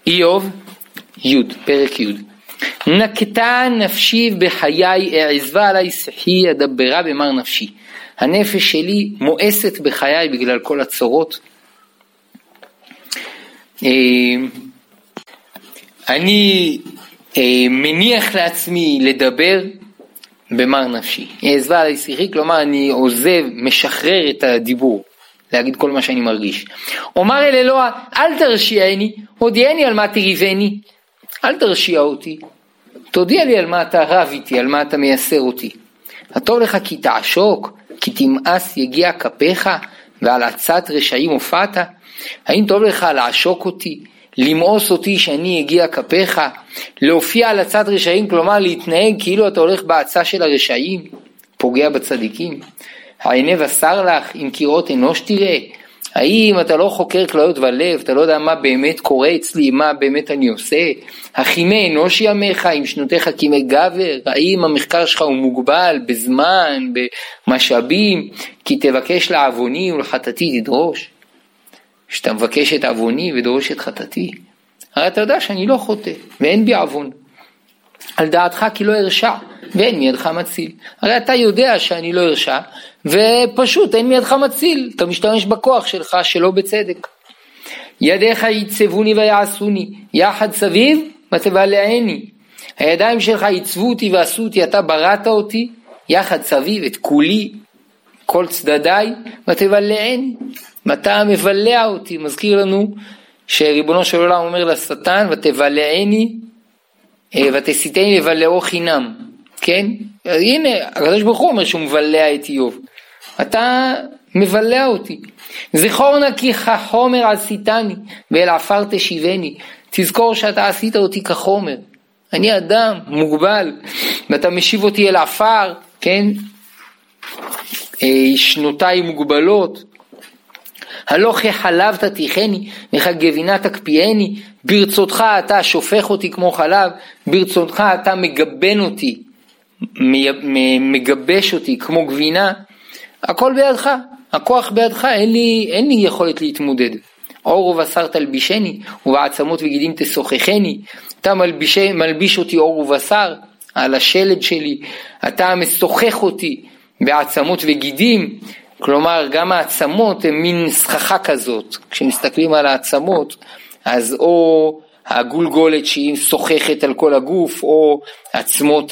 איוב, י', פרק י'. נקטה נפשי בחיי, העזבה עלי שיחי, אדברה במר נפשי. הנפש שלי מואסת בחיי בגלל כל הצורות. אני מניח לעצמי לדבר במר נפשי. העזבה עלי שיחי, כלומר אני עוזב, משחרר את הדיבור. להגיד כל מה שאני מרגיש. אומר אל אלוה, אל תרשיעני, הודיעני על מה תריבני. אל תרשיע אותי. תודיע לי על מה אתה רב איתי, על מה אתה מייסר אותי. הטוב לך כי תעשוק, כי תמאס יגיע כפיך, ועל עצת רשעים הופעת. האם טוב לך לעשוק אותי, למאוס אותי שאני אגיע כפיך, להופיע על עצת רשעים, כלומר להתנהג כאילו אתה הולך בעצה של הרשעים, פוגע בצדיקים. העיני בשר לך, אם קראות אנוש תראה. האם אתה לא חוקר כליות ולב, אתה לא יודע מה באמת קורה אצלי, מה באמת אני עושה? החימי אנוש ימיך, עם שנותיך כימי גבר. האם המחקר שלך הוא מוגבל בזמן, במשאבים? כי תבקש לעווני ולחטאתי תדרוש. שאתה מבקש את עווני ודרוש את חטאתי, הרי אתה יודע שאני לא חוטא ואין בי עוון. על דעתך כי לא הרשע ואין מידך מציל. הרי אתה יודע שאני לא הרשע ופשוט אין מידך מציל, אתה משתמש בכוח שלך שלא בצדק. ידיך יצבוני ויעשוני, יחד סביב ותבלעני. הידיים שלך יצבו אותי ועשו אותי, אתה בראת אותי יחד סביב, את כולי, כל צדדיי, ותבלעני. ואתה מבלע אותי. מזכיר לנו שריבונו של עולם אומר לשטן, ותבלעני ותסיתני לבלעו חינם. כן? הנה, הקדוש ברוך הוא אומר שהוא מבלע את איוב. אתה מבלע אותי. זכור נא כי כחומר עשיתני ואל עפר תשיבני. תזכור שאתה עשית אותי כחומר. אני אדם מוגבל ואתה משיב אותי אל עפר, כן? שנותיי מוגבלות. הלא כחלב תתיכני וכגבינה תקפיאני. ברצותך אתה שופך אותי כמו חלב, ברצותך אתה מגבן אותי, מגבש אותי כמו גבינה. הכל בידך, הכוח בידך, אין לי יכולת להתמודד. אור ובשר תלבישני ובעצמות וגידים תשוחחני. אתה מלביש אותי אור ובשר על השלד שלי, אתה משוחח אותי בעצמות וגידים. כלומר גם העצמות הן מין סככה כזאת. כשמסתכלים על העצמות אז או הגולגולת שהיא שוחחת על כל הגוף, או עצמות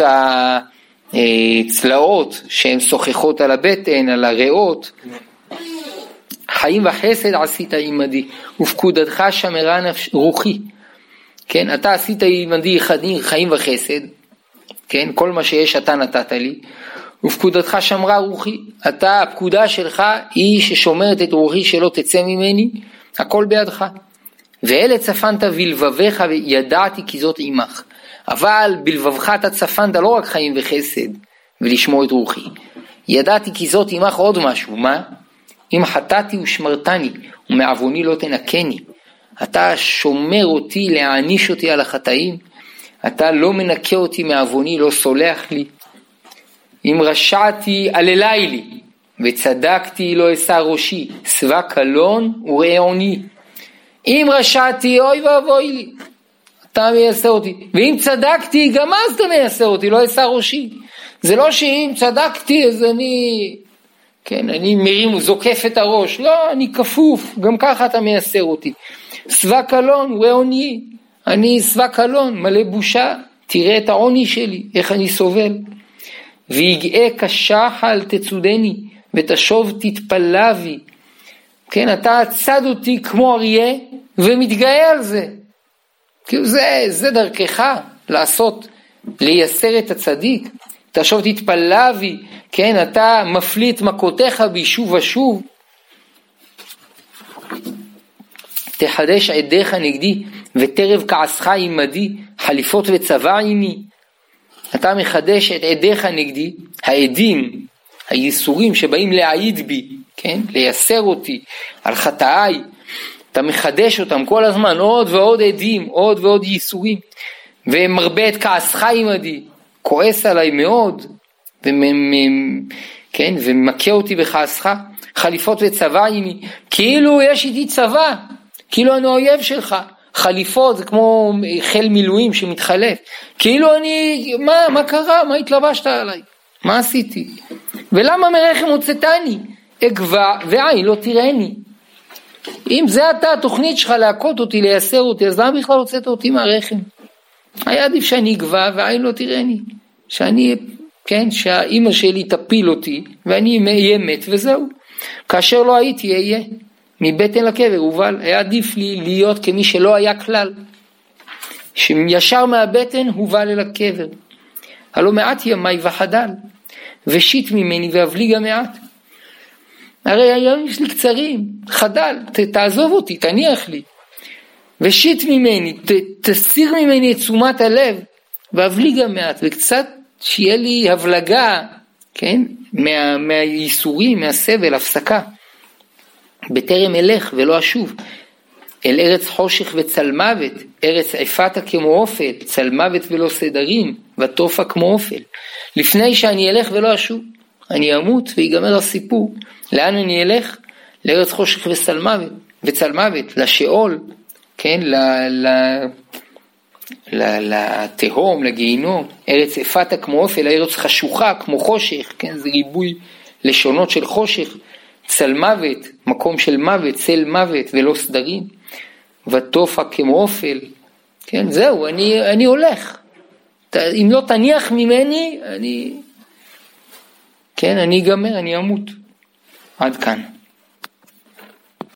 הצלעות שהן שוחחות על הבטן, על הריאות. חיים וחסד עשית עמדי ופקודתך שמרה רוחי. כן, אתה עשית עמדי חיים וחסד, כן, כל מה שיש אתה נתת לי, ופקודתך שמרה רוחי. אתה, הפקודה שלך היא ששומרת את רוחי שלא תצא ממני, הכל בידך. ואלה צפנת בלבביך וידעתי כי זאת עמך. אבל בלבבך אתה צפנת לא רק חיים וחסד ולשמור את רוחי, ידעתי כי זאת עמך עוד משהו. מה? אם חטאתי ושמרתני ומעווני לא תנקני. אתה שומר אותי, להעניש אותי על החטאים, אתה לא מנקה אותי מעווני, לא סולח לי. אם רשעתי עללי לי וצדקתי לא אשא ראשי, שבע קלון ורעוני. אם רשעתי אוי ואבוי לי, אתה מייסר אותי, ואם צדקתי גם אז אתה מייסר אותי, לא אשא ראשי. זה לא שאם צדקתי אז אני מרים זוקף את הראש, לא, אני כפוף, גם ככה אתה מייסר אותי. שבע קלון ורעוני, אני שבע קלון מלא בושה, תראה את העוני שלי, איך אני סובל. ויגעה כשחל תצודני ותשוב תתפלבי. כן, אתה צד אותי כמו אריה ומתגאה על זה. כאילו זה דרכך לעשות, לייסר את הצדיק. תשוב תתפלבי, כן, אתה מפליא את מכותיך בי שוב ושוב. תחדש עדיך נגדי ותרב כעסך עמדי, חליפות וצבא עמי. אתה מחדש את עדיך נגדי, העדים, הייסורים שבאים להעיד בי, כן? לייסר אותי על חטאיי, אתה מחדש אותם כל הזמן, עוד ועוד עדים, עוד ועוד ייסורים, ומרבה את כעסך עמדי, כועס עליי מאוד, כן? ומכה אותי בכעסך, חליפות וצבא עמי, כאילו יש איתי צבא, כאילו אני האויב שלך, חליפות זה כמו חיל מילואים שמתחלף, כאילו אני, מה קרה? מה התלבשת עליי? מה עשיתי? ולמה מרחם הוצאתני? אגבה ועין לא תראני. אם זה אתה התוכנית שלך להכות אותי, לייסר אותי, אז למה בכלל הוצאת אותי מהרחם? היה עדיף שאני אגבה ועין לא תראני, שאני, כן, שהאמא שלי תפיל אותי ואני אהיה מת וזהו. כאשר לא הייתי אהיה מבטן לקבר הובל. היה עדיף לי להיות כמי שלא היה כלל, שישר מהבטן הובל אל הקבר. הלא מעט ימי וחדל ושיט ממני והבליג המעט. הרי היום יש לי קצרים, חדל, תעזוב אותי, תניח לי. ושיט ממני, תסיר ממני את תשומת הלב, והבליג המעט, וקצת שיהיה לי הבלגה, כן, מהייסורים, מהסבל, הפסקה. בטרם אלך ולא אשוב, אל ארץ חושך וצל מוות, ארץ עפתה כמו אופל, צל מוות ולא סדרים, וטופה כמו אופל. לפני שאני אלך ולא אשוב, אני אמות ויגמר הסיפור. לאן אני אלך? לארץ חושך וצל מוות, לשאול, כן, לתהום, לגיהינום. ארץ עפתה כמו אופל, ארץ חשוכה כמו חושך, כן, זה ריבוי לשונות של חושך. צל מוות, מקום של מוות, צל מוות ולא סדרים, וטופה כמו אופל. כן, זהו, אני הולך. אם לא תניח ממני, אני אגמר, אני אמות. עד כאן.